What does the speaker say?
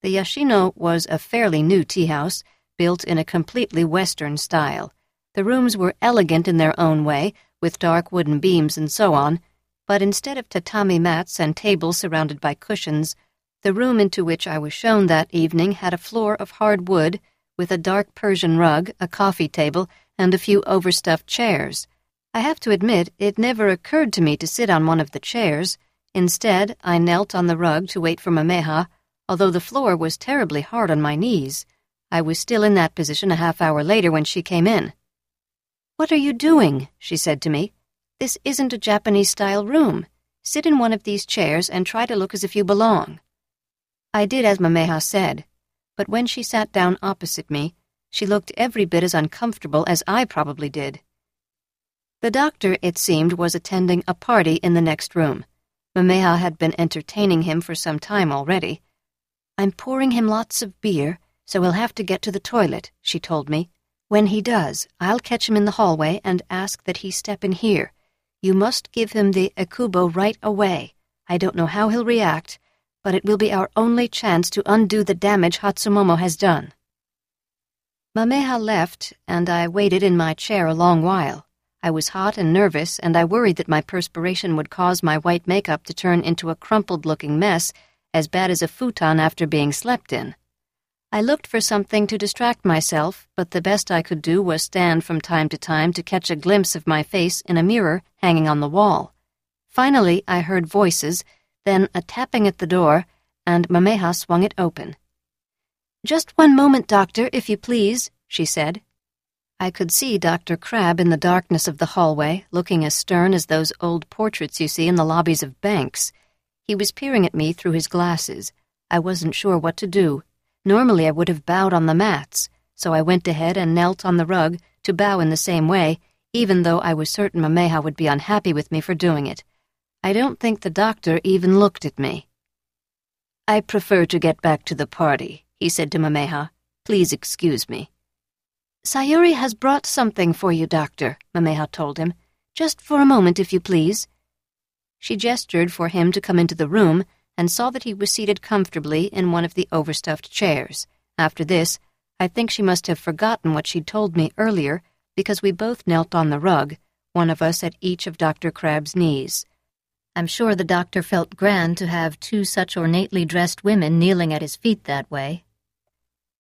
The Yashino was a fairly new tea-house, built in a completely Western style. The rooms were elegant in their own way, with dark wooden beams and so on, but instead of tatami mats and tables surrounded by cushions, the room into which I was shown that evening had a floor of hard wood, with a dark Persian rug, a coffee table, and a few overstuffed chairs. I have to admit, it never occurred to me to sit on one of the chairs. Instead, I knelt on the rug to wait for Mameha, although the floor was terribly hard on my knees. I was still in that position a half-hour later when she came in. "What are you doing?" she said to me. "This isn't a Japanese-style room. Sit in one of these chairs and try to look as if you belong." I did as Mameha said, but when she sat down opposite me, she looked every bit as uncomfortable as I probably did. The doctor, it seemed, was attending a party in the next room. Mameha had been entertaining him for some time already. "I'm pouring him lots of beer, so he'll have to get to the toilet," she told me. "When he does, I'll catch him in the hallway and ask that he step in here. You must give him the ekubo right away. I don't know how he'll react, but it will be our only chance to undo the damage Hatsumomo has done." Mameha left, and I waited in my chair a long while. I was hot and nervous, and I worried that my perspiration would cause my white makeup to turn into a crumpled-looking mess, as bad as a futon after being slept in. I looked for something to distract myself, but the best I could do was stand from time to time to catch a glimpse of my face in a mirror hanging on the wall. Finally, I heard voices, then a tapping at the door, and Mameha swung it open. "Just one moment, doctor, if you please," she said. I could see Dr. Crabbe in the darkness of the hallway, looking as stern as those old portraits you see in the lobbies of banks. He was peering at me through his glasses. I wasn't sure what to do. Normally I would have bowed on the mats, so I went ahead and knelt on the rug to bow in the same way, even though I was certain Mameha would be unhappy with me for doing it. I don't think the doctor even looked at me. "I prefer to get back to the party," he said to Mameha. "Please excuse me." "Sayuri has brought something for you, doctor," Mameha told him. "Just for a moment, if you please." She gestured for him to come into the room and saw that he was seated comfortably in one of the overstuffed chairs. After this, I think she must have forgotten what she'd told me earlier, because we both knelt on the rug, one of us at each of Dr. Crabbe's knees. I'm sure the doctor felt grand to have two such ornately dressed women kneeling at his feet that way.